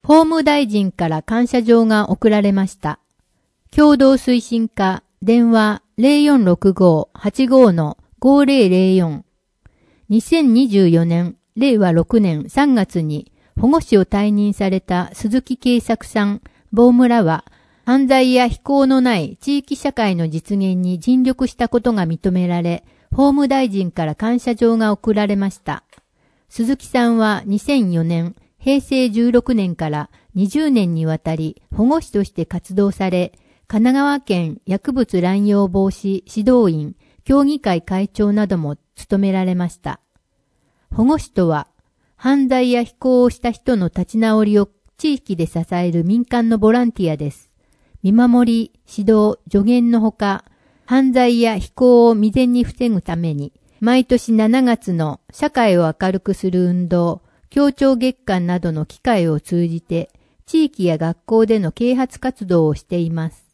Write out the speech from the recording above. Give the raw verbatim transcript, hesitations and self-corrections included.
法務大臣から感謝状が送られました。共同推進課、電話 ゼロよんろくご はちご ごゼロゼロよん。にせんにじゅうよねん、れいわろくねんさんがつに保護司を退任された鈴木慶作さん、坊村は、犯罪や非行のない地域社会の実現に尽力したことが認められ、法務大臣から感謝状が贈られました。鈴木さんはにせんよねん、へいせいじゅうろくねんからにじゅうねんにわたり保護司として活動され、神奈川県薬物乱用防止指導員協議会会長なども務められました。保護司とは、犯罪や非行をした人の立ち直りを地域で支える民間のボランティアです。見守り、指導、助言のほか、犯罪や非行を未然に防ぐために、毎年しちがつの社会を明るくする運動、協調月間などの機会を通じて、地域や学校での啓発活動をしています。